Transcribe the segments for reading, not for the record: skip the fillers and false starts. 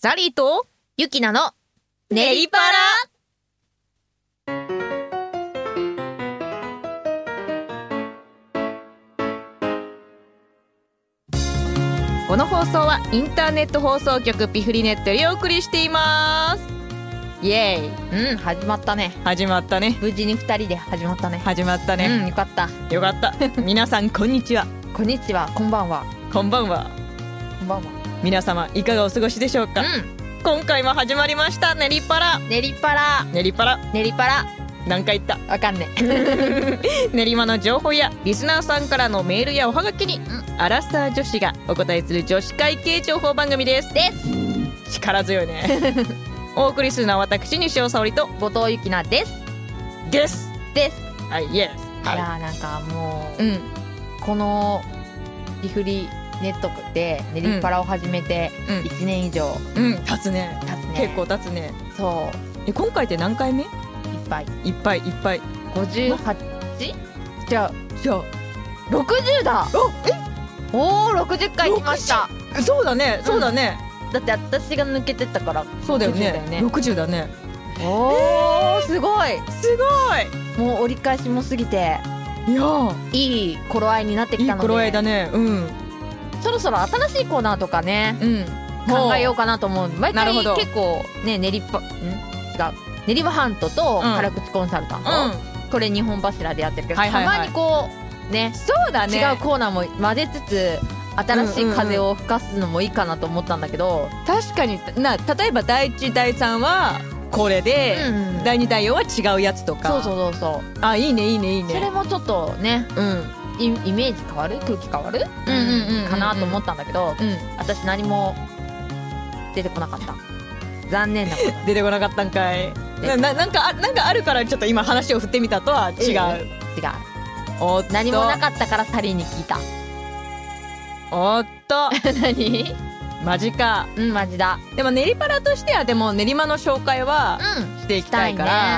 サリーとゆきなのネリパラ。この放送はインターネット放送局ピフリネットよりお送りしています。イエーイ。 始まったね。 始まったね。 無事に2人で始まったね。 始まったね。 よかったよかった皆さんこんにちは。 こんにちは、こんばんは。 こんばんは。 こんばんは。 皆様いかがお過ごしでしょうか。今回も始まりましたネリパラ。 ネリパラネリパラネリパラ。 何回言った。 わかんね練馬の情報やリスナーさんからのメールやおはがきに、アラサー女子がお答えする女子会系情報番組です。力強いねお送りするのは私西尾沙織と後藤ゆきなですですですはいイエス。 いやなんかもう、 うん、 このピフリネットでネリパラを始めて1年以上、 経つね。結構経つね。 そう今回って何回目。 いっぱい58？じゃあ60だ。おー60回来ました。 そうだねそうだね、 だって私が抜けてったから。 そうだよね。60だね。 おーすごいすごい。もう折り返しも過ぎて、いい頃合いになってきたので、 いい頃合いだね。 そろそろ新しいコーナーとかね、考えようかなと思う。毎回結構ね、練馬ハントと辛口コンサルタント、これ2本柱でやってるけど、たまにこうね、 そうだね、 違うコーナーも混ぜつつ新しい風を吹かすのもいいかなと思ったんだけど、 確かに例えば第1第3はこれで、第2第4は違うやつとか。 そうあ、いいね。 それもちょっとね、イメージ変わる、空気変わるかなと思ったんだけど、私何も出てこなかった。残念なこと出てこなかったんかい。なんかあるからちょっと今話を振ってみたとは違う。 何もなかったからサリーに聞いた。 おっと何マジか。 マジだ。 でも練りパラとしてはでも練馬の紹介はしていきたいから、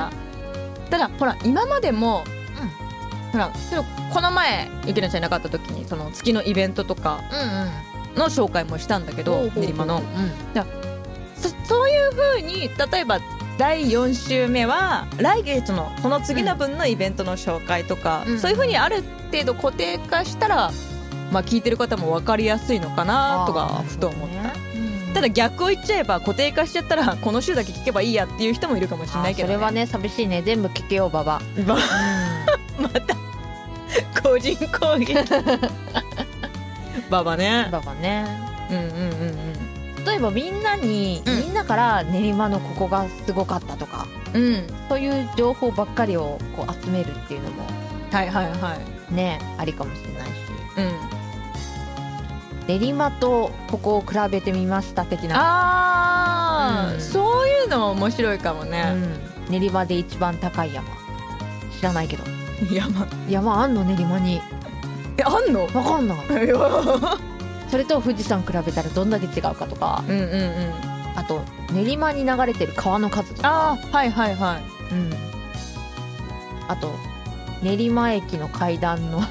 ただほら今までも、ほらこの前ゆきなちゃんいなかった時にその月のイベントとかの紹介もしたんだけど、練馬の、そういう風に例えば第4週目は来月のその次の分のイベントの紹介とか、そういう風にある程度固定化したら、聞いてる方も分かりやすいのかなとかふと思った。ただ逆を言っちゃえば固定化しちゃったらこの週だけ聞けばいいやっていう人もいるかもしれないけどね。 それはね寂しいね。全部聞けようババまた個人攻撃ババね。 例えばみんなから練馬のここがすごかったとか、そういう情報ばっかりをこう集めるっていうのもね、ありかもしれないし、練馬とここを比べてみました的な。 そういうのも面白いかもね。 練馬で一番高い山知らないけど。山あんの練馬に。 あんのわかんないそれと富士山比べたらどんだけ違うかとか、あと練馬に流れてる川の数とか、あと練馬駅の階段の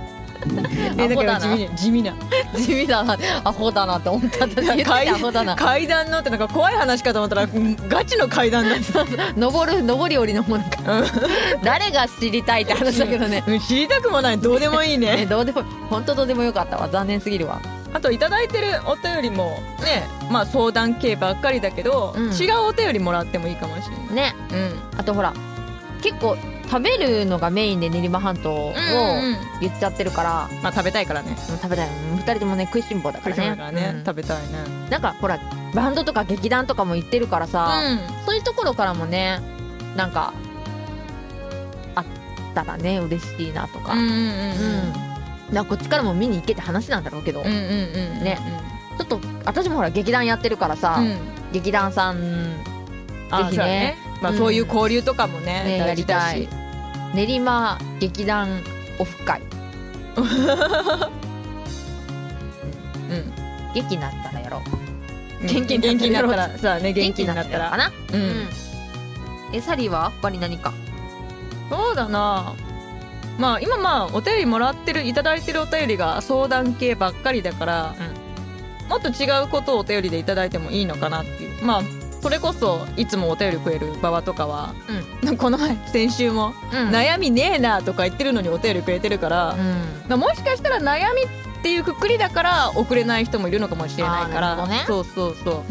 地味なアホだなって思ったんだけど、階段のってなんか怖い話かと思ったらガチの階段だ上り下りのものか誰が知りたいって話だけどね知りたくもない。どうでもいいねどうでも本当どうでもよかったわ。残念すぎるわ。 あといただいてるお便りもね、相談系ばっかりだけど、違うお便りもらってもいいかもしれないね。あとほら結構食べるのがメインで練馬半島を言っちゃってるから、 食べたいからね。 食べたい。2人ともね食いしん坊だからね。 食べたいね。 なんかほらバンドとか劇団とかも行ってるからさ、そういうところからもねなんかあったらね嬉しいなとか、なんかこっちからも見に行けって話なんだろうけどね。ちょっと私もほら劇団やってるからさ、劇団さんぜひね、 そういう交流とかもねやりたい。練馬劇団オフ会元気になったらやろう。 元気になったらさね、元気になったらかな。サリーは他に何か。 そうだな、今お便りもらってるいただいてるお便りが相談系ばっかりだから、 もっと違うことをお便りでいただいてもいいのかなっていう。まあそれこそいつもお便りくれる馬場とかは、この前先週も、悩みねえなとか言ってるのにお便りくれてるから、もしかしたら悩みっていうくくりだから送れない人もいるのかもしれないから、ね、そうそうそう、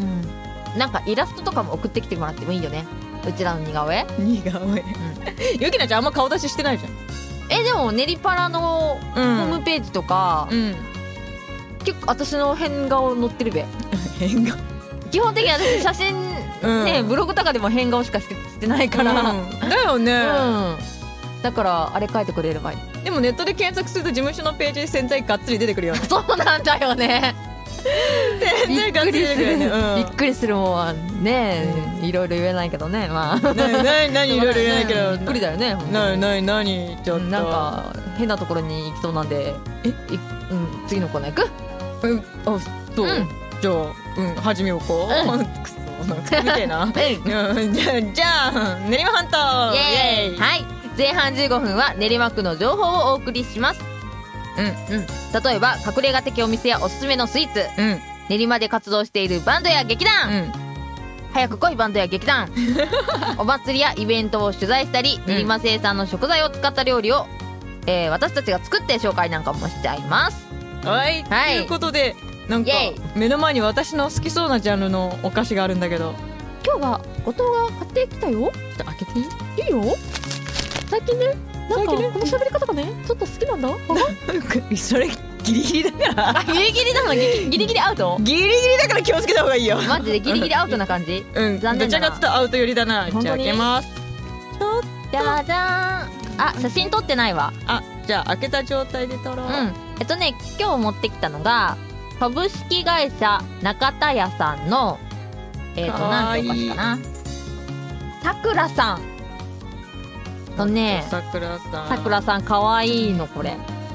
なんかイラストとかも送ってきてもらってもいいよね、うちらの似顔絵。 ゆきなちゃんあんま顔出ししてないじゃん。 でもネリパラのホームページとか、結構私の変顔載ってるべ。 変顔基本的に私写真ね、ブログとかでも変顔しかしてないから、 だよね、 だからあれ書いてくれればいい。 でもネットで検索すると事務所のページで洗剤がっつり出てくるよね。 そうなんだよね。 洗剤がっつり出てくるよね。 びっくりするもんはね、いろいろ言えないけどね。まあ何いろいろ言えないけど、 びっくりだよね。 何ちょっとなんか変なところに行きそうなんで、次のコーナー行く？ あ、そう。じゃあ始めようか。くそみたいな。じゃあ練馬半島イエーイ。 はい、前半15分は練馬区の情報をお送りします。例えば隠れ家的お店やおすすめのスイーツ、練馬で活動しているバンドや劇団、早く来いバンドや劇団お祭りやイベントを取材したり、練馬生産の食材を使った料理を、私たちが作って紹介なんかもしちゃいます。 はい、ということでなんか目の前に私の好きそうなジャンルのお菓子があるんだけど、 今日は後藤が買ってきたよ。ちょっと開けていい？ いいよ。最近ね、なんかこの喋り方がねちょっと好きなんだ。 それギリギリだから。 ギリギリなの？ギリギリアウト？ ギリギリだから気をつけた方がいいよ。 マジでギリギリアウトな感じ？ 残念だな。どちらかとアウト寄りだな。じゃあ開けます。 じゃじゃーん。あ、写真撮ってないわ。 じゃあ開けた状態で撮ろう。 今日持ってきたのが株式会社中田屋さんのなんてお菓子かな、さくらさんとね、 さくらさんかわいいの。これ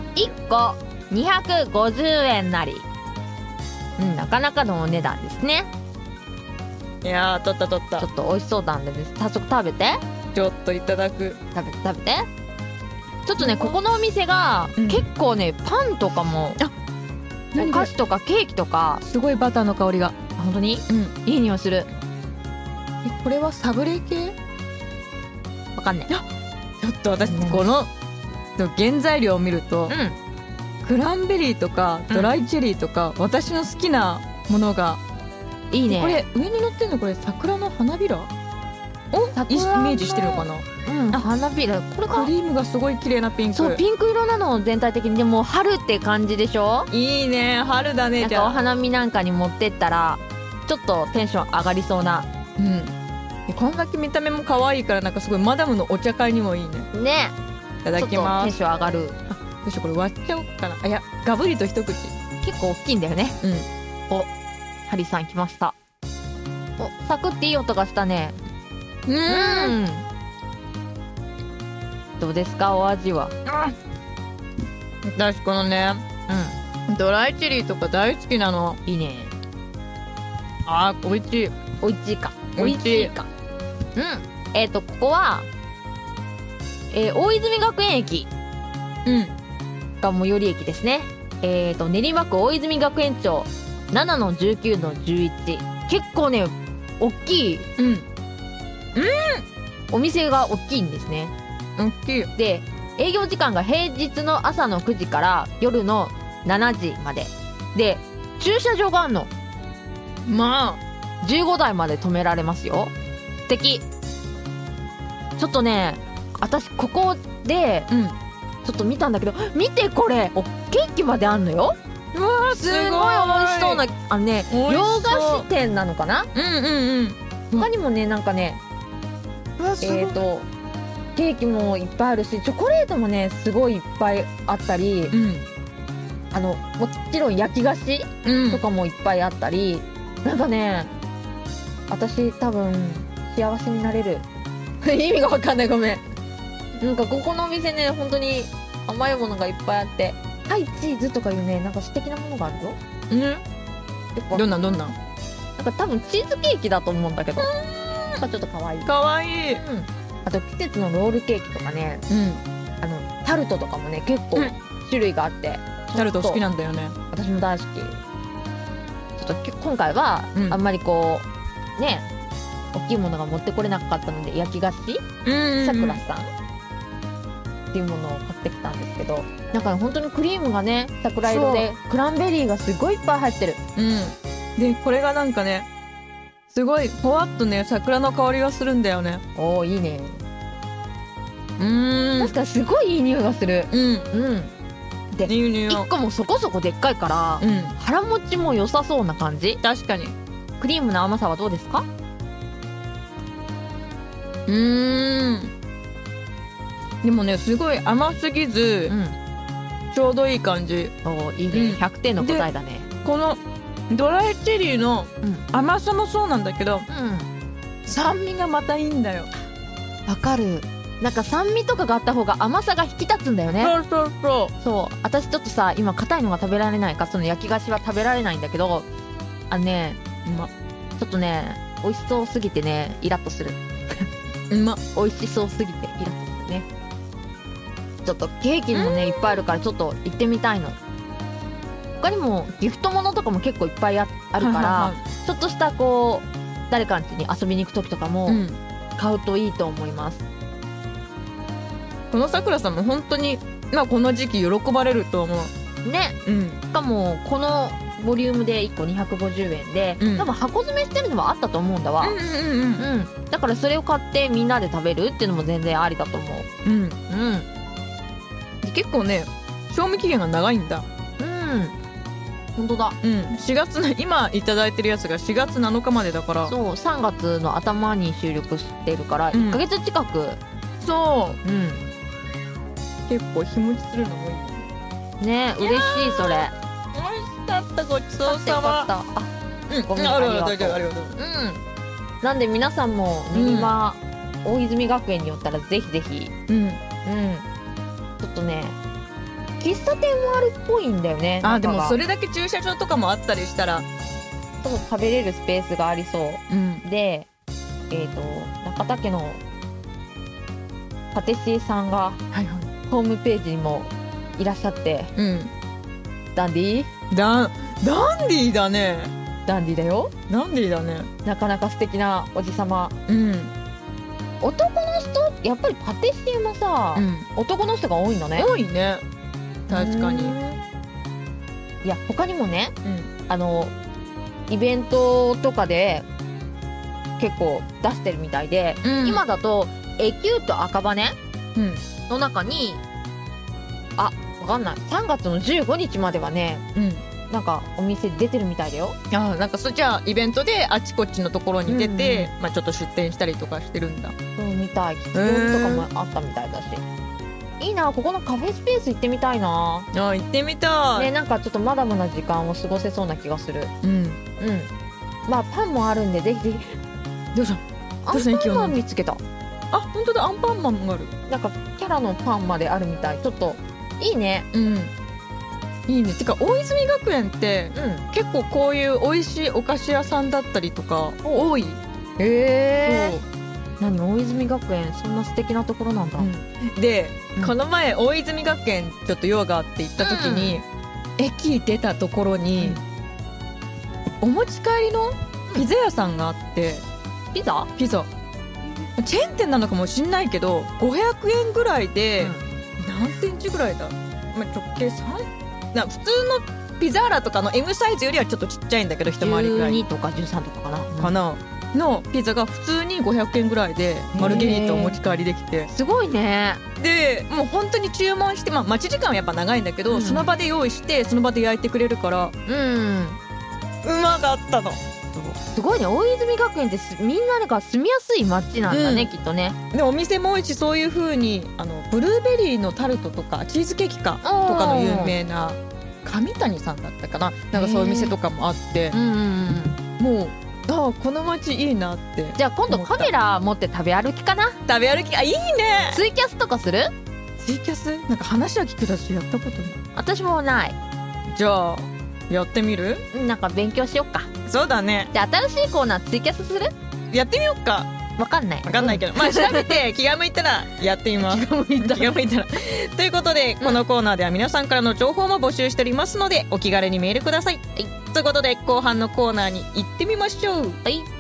1個250円なり、なかなかのお値段ですね。 いやー、取ったちょっと美味しそうなんで早速食べて。 ちょっといただく。 食べて。ちょっとね、ここのお店が結構ね、パンとかもお菓子とかケーキとか、 すごいバターの香りが。 本当に、いい匂いする。 これはサブレ系？ わかんない。 ちょっと私この原材料を見ると、クランベリーとかドライチェリーとか、私の好きなものがいいね。 これ上に乗ってるの、これ桜の花びらをイメージしてるのかな。 花びら。これクリームがすごい綺麗なピンク。 そう、ピンク色なの全体的に。でも春って感じでしょ。 いいね、春だね。 なんかお花見なんかに持ってったらちょっとテンション上がりそうな。 こんだけ見た目も可愛いから、なんかすごいマダムのお茶会にもいいね。 ね。 いただきます。 テンション上がる。 どうしよう、これ割っちゃおうかな。いや、ガブリと一口。 結構大きいんだよね。ハリーさん来ました。サクっていい音がしたね。どうですか、お味は。 私このね、ドライチェリーとか大好きなの。 いいね。 美味しい。 美味しいか。ここは大泉学園駅が最寄り駅ですね。練馬区大泉学園町 7-19-11。結構ね大きいお店が大きいんですね。 大きい。 で営業時間が平日の朝の9時から夜の7時までで、駐車場があんの。15台まで止められますよ。素敵。ちょっとね、私ここでちょっと見たんだけど、見てこれ、ケーキまであんのよ。すごい美味しそうな。洋菓子店なのかな。他にもね、なんかね、ケーキもいっぱいあるし、チョコレートもねすごいいっぱいあったり、もちろん焼き菓子とかもいっぱいあったり、なんかね、私多分幸せになれる。意味がわかんない、ごめん。なんかここのお店ね、本当に甘いものがいっぱいあって、はい、チーズとかいうね、なんか素敵なものがあるよ。 どんななんか多分チーズケーキだと思うんだけど、なんかちょっと可愛い。あと季節のロールケーキとかね、タルトとかもね結構種類があって、 タルト好きなんだよね。 私も大好き。ちょちょっと今回はあんまりこうね大きいものが持ってこれなかったので、焼き菓子さくらさんっていうものを買ってきたんですけど、なんか本当にクリームがね桜色でクランベリーがすごいいっぱい入ってる。 でこれがなんかねすごいほわっとね桜の香りがするんだよね。 おーいいね。確かにすごいいい匂いがする。で1個もそこそこでっかいから、腹持ちも良さそうな感じ。 確かに。 クリームの甘さはどうですか？ でもねすごい甘すぎず、ちょうどいい感じ。 おいいね、100点の答えだね。 このドライチェリーの甘さもそうなんだけど、酸味がまたいいんだよ。 わかる。なんか酸味とかがあった方が甘さが引き立つんだよね。そう。私ちょっとさ今硬いのが食べられないか、その焼き菓子は食べられないんだけど、ちょっとね美味しそうすぎてねイラッとする。美味しそうすぎてイラッとするね。ちょっとケーキもねいっぱいあるからちょっと行ってみたいの。他にもギフトものとかも結構いっぱいあるから、ちょっとしたこう誰かん家に遊びに行く時とかも買うといいと思います。 このさくらさんも本当にこの時期喜ばれると思うね。しかもこのボリュームで1個250円で、多分箱詰めしてるのはあったと思うんだわ。だからそれを買ってみんなで食べるっていうのも全然ありだと思う。 結構ね賞味期限が長いんだ。 本当だ。 4月の今いただいてるやつが4月7日までだから。 そう、3月の頭に収録してるから1ヶ月近く。 そう結構日持ちするのもいいね。嬉しい。それ美味しかった。ごちそうさま。 ごめん、ありがとう。なんで皆さんも練馬大泉学園に寄ったらぜひぜひ。ちょっとね喫茶店もあるっぽいんだよね。 でもそれだけ駐車場とかもあったりしたらそう食べれるスペースがありそう、で中田家のパティシエさんがホームページにもいらっしゃって、ダンディーダンディーだね。 ダンディーだよ。 ダンディーだね。 なかなか素敵なおじさま。男の人やっぱりパティシエもさ、男の人が多いのね。 多いね。確かに。 いや他にもね、イベントとかで結構出してるみたいで、今だとエキュート赤羽の中にわかんない、3月の15日まではね、なんかお店出てるみたいだよ。 なんかじゃあイベントであちこちのところに出て、ちょっと出店したりとかしてるんだ。 そうみたい。吉祥寺とかもあったみたいだし、いいな。ここのカフェスペース行ってみたいな。 行ってみたいね。なんかちょっとマダムな時間を過ごせそうな気がする。パンもあるんでぜひぜひ。 どうしたアンパンマン見つけた。 本当だ、アンパンマンもある。 なんかキャラのパンまであるみたい。ちょっといいね。 いいね。てか大泉学園って、結構こういう美味しいお菓子屋さんだったりとか多い。何、大泉学園そんな素敵なところなんだ。で、この前大泉学園ちょっと用があって行った時に、駅出たところに、お持ち帰りのピザ屋さんがあって。ピザチェーン店なのかもしんないけど500円ぐらいで、何センチぐらいだ、直径3、普通のピザーラとかの M サイズよりはちょっとちっちゃいんだけど、一回りぐらい、 12とか13とかかな、 のピザが普通に500円ぐらいでマルゲリータお持ち帰りできて、 すごいね。 でもう本当に注文して、待ち時間はやっぱ長いんだけど、その場で用意してその場で焼いてくれるから、うまかったの。 すごいね。大泉学園ってみんなが住みやすい街なんだね、きっとね。 でお店も多いし、そういう風にブルーベリーのタルトとかチーズケーキかとかの有名な上谷さんだったかな、なんかそういう店とかもあって、もうこの街いいなって。 じゃあ今度カメラ持って食べ歩きかな。 食べ歩き、いいね。 ツイキャスとかする？ ツイキャスなんか話は聞くだしやったことない。 私もない。 じゃあやってみる？ なんか勉強しよっか。 そうだね。 じゃあ新しいコーナーツイキャスする？ やってみよっか。 わかんないけど、調べて気が向いたらやってみます。気が向いたらということで、このコーナーでは皆さんからの情報も募集しておりますので、お気軽にメールください。 ということで後半のコーナーに行ってみましょう。 はい。